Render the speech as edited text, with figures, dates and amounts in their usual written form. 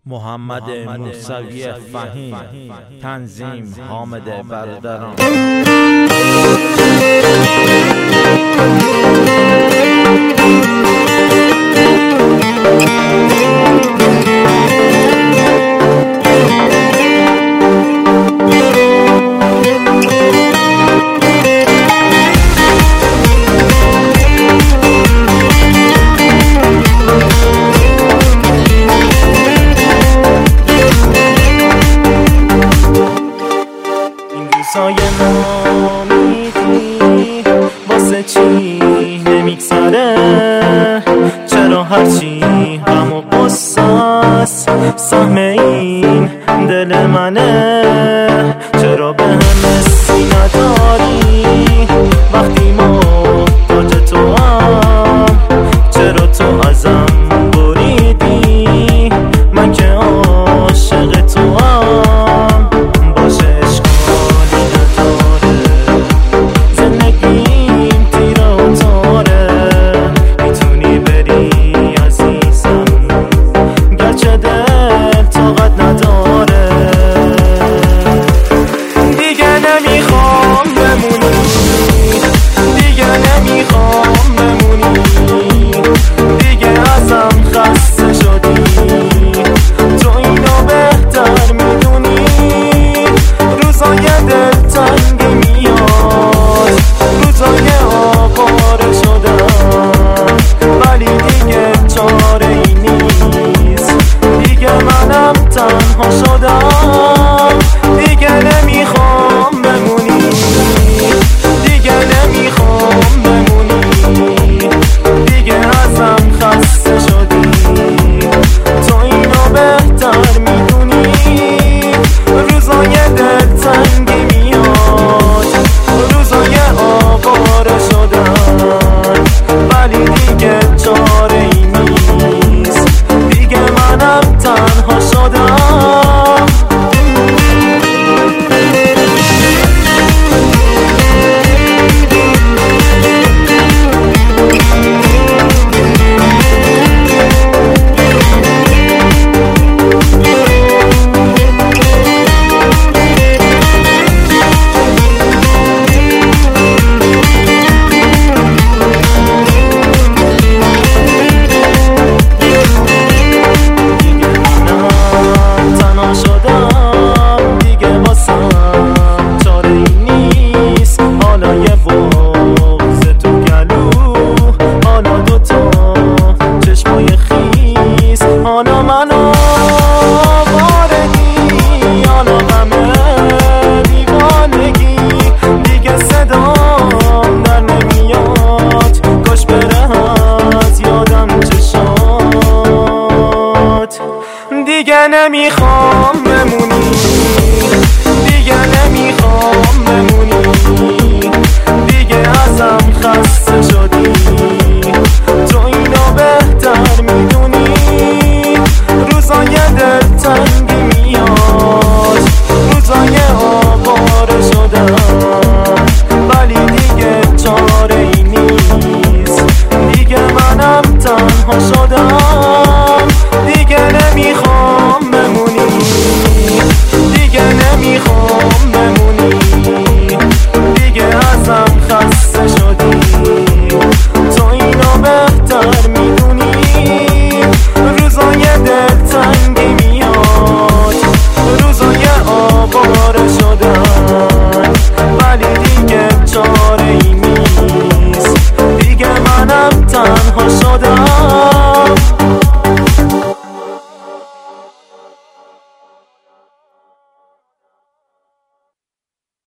محمد موسوی فهیم، تنظیم حامد برادران. سایه نامیدی واسه چی نمیگذره؟ چرا هرچی غم و قصاص سهم این دل منه؟ چرا به هم حسی نداری وقتی محتاج تو هم؟ چرا تو ازم بریدی من که عاشق تو هم؟ باشه تنها شدم، دیگه نمیخوام بمونی، دیگه نمیخوام بمونی، دیگه ازم خسته شدی، تو اینو بهتر میدونی. روزای دلتنگی میاد، روزای آواره شدن، ولی دیگه چاره ای نیست، دیگه منم تنها شدم. دیگه نمیخوام بمونی، دیگه نمیخوام بمونی، دیگه ازم خسته شدی، تو اینو بهتر میدونی. روزای دلتنگ